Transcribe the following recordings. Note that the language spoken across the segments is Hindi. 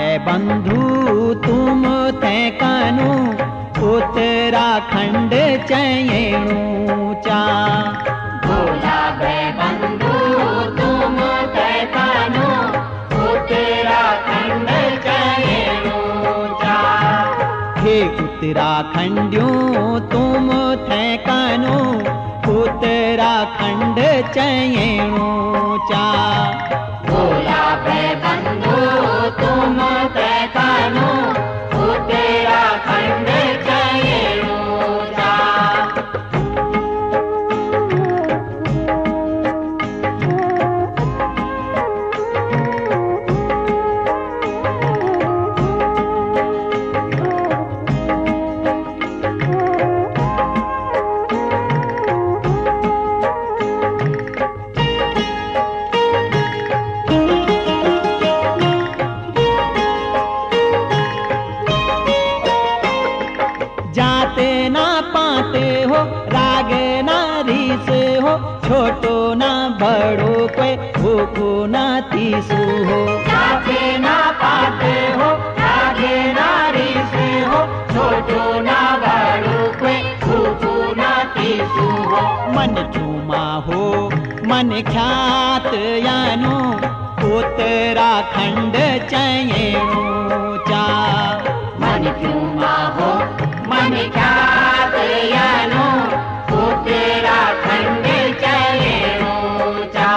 भाई बंधु तुम थे कानू उत्तराखंड चयणू चा। भोला भाई बंधु तुम थे कानू उत्तराखंड चयणू चा। हे उत्तराखंडियों तुम थे कानू उत्तराखंड चयणू चा। भोला भाई बंधु तुम थे कानू उत्तराखंड चयणू चा। जाते ना पाते हो राग ना रीस हो, छोटो ना बड़ो कोई भूखो ना तीसू हो। जाते ना पाते हो आगे नारी से हो, छोटो ना बड़ो कोई भूखो ना तीसू हो। मन चूमा हो मन ख्यात यानो उत्तराखंड चयणू चा। मन क्यों हो मन ख्यात यानो उत्तराखंड चयणू चा।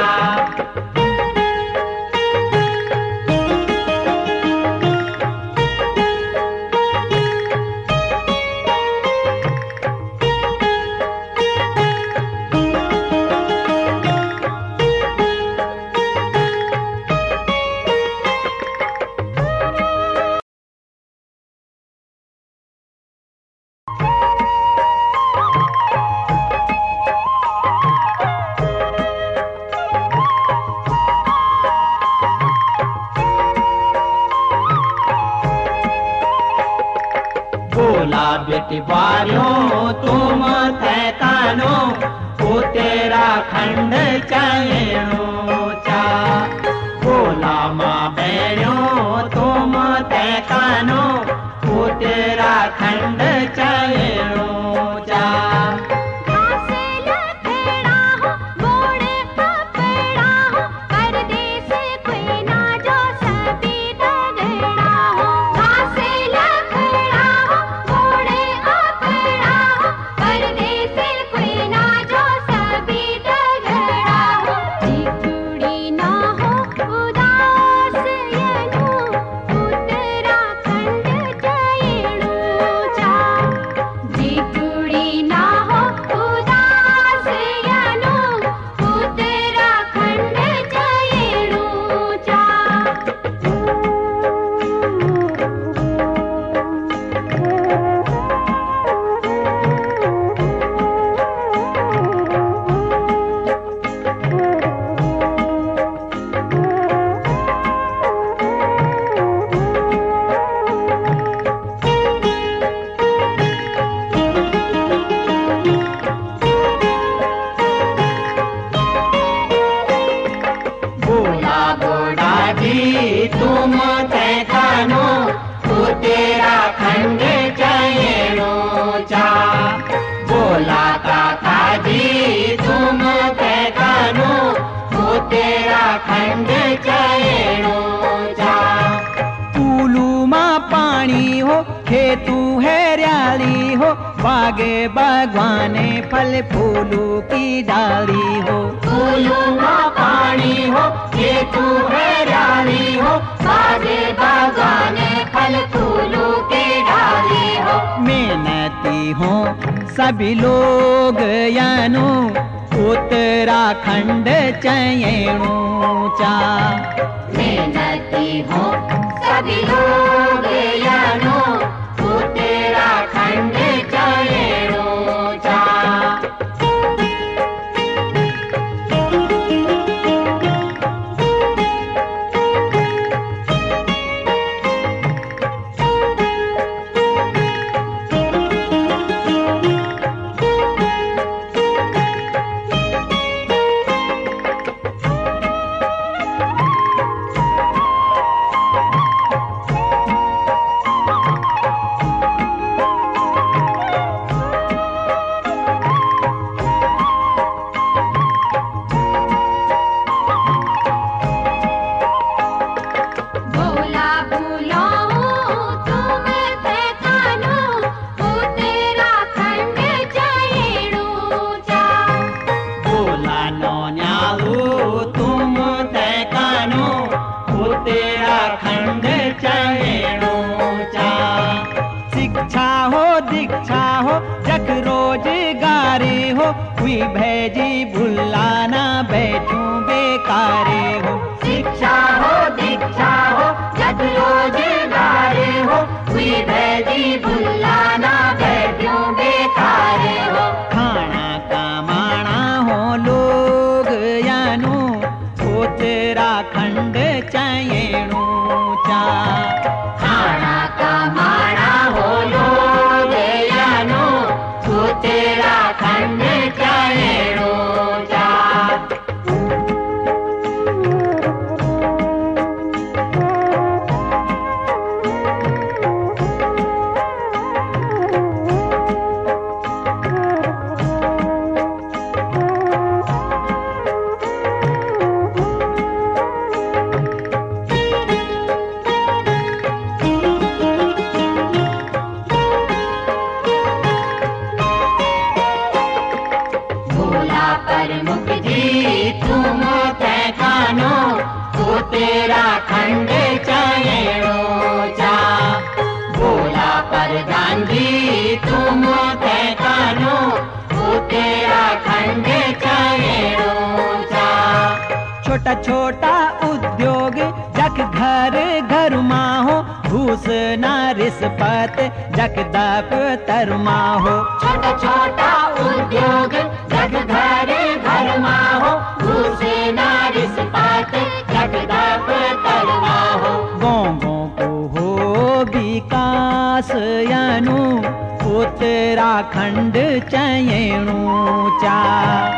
भोला बेटी बारियों तुम थे कानो उत्तराखंड चयणू चा। भोला माँ बहनों तुम थे कानो उत्तराखंड चयणू चा। तुम थे कानो उत्तराखंड चयणू चा। भोला काका जी तुम थे कानो उत्तराखंड चयणू चा। पूलू माँ पानी हो खेतू है हरियाली हो, बागे बागवाने फल फूलू की डाली हो। पूलू माँ पानी हो खेतू है हरियाली हो, बागे बागाने फल फूलों के डाली हो। मेहनती हो सभी लोग यानो उत्तराखंड चयणू चा। मेहनती हो सभी लोग यानो उत्तराखंड चयणू चा। कानो न्याऊ तुम ते कानो उत्तराखंड चयणो चा। शिक्षा हो दीक्षा हो जग रोजगारी हो हुई भेजी भुलाना बैठूं बेकारे हो। शिक्षा हो दीक्षा हो जग रोजगारी हो हुई भेजी भुलाना बैठूं बेकारे हो। खाना कमाना हो लोग यानो उत्तराखंड चयणो चा। खाना कमाना हो लोग यानो उत्तराखंड चयणो चा। प्रमुख जी तुम ते कानो उत्तराखंड चयणो चा। बोला प्रधान जी तुम ते कानो उत्तराखंड चयणो चा। छोटा छोटा उद्योग जग घर घर माहो घूस ना रिश्वत जग दफ्तर माहो। छोटा छोटा उद्योग जग घर घर माहो घूस ना रिश्वत जग दफ्तर माहो। गाँवों को हो विकास यानु उत्तराखंड चयणो चा।